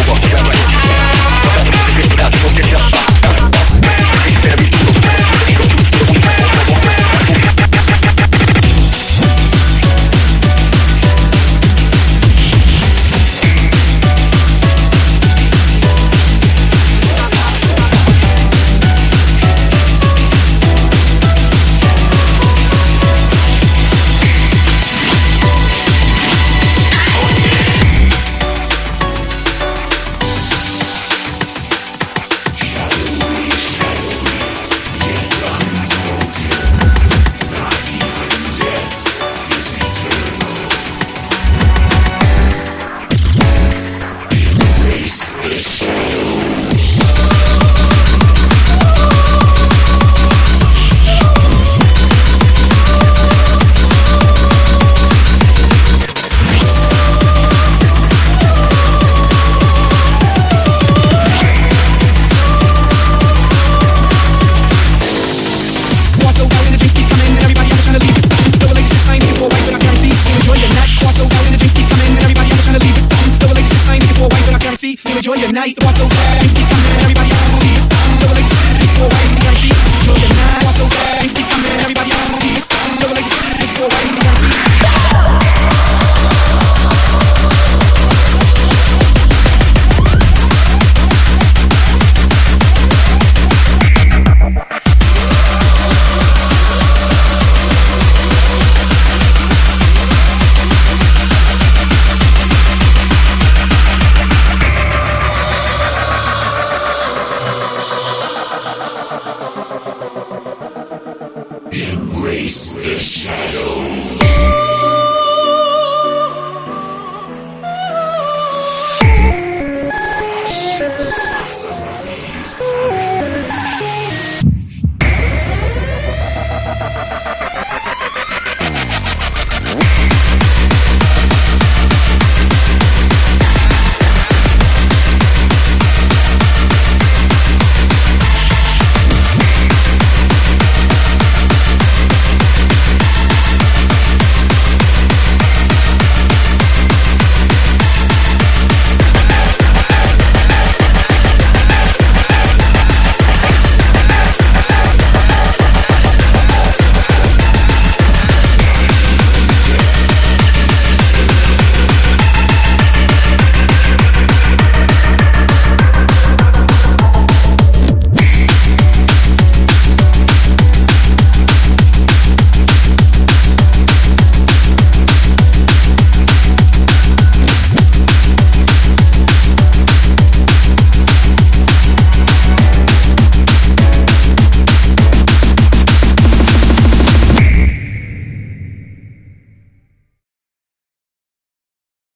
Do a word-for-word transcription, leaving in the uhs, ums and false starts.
guarantee you enjoy your night. The bar so bad, you keep coming, everybody on the sun. No relationship, take away the guarantee. Enjoy your night. The bar so bad, you keep coming, everybody on the sun. No relationship, take away the guarantee.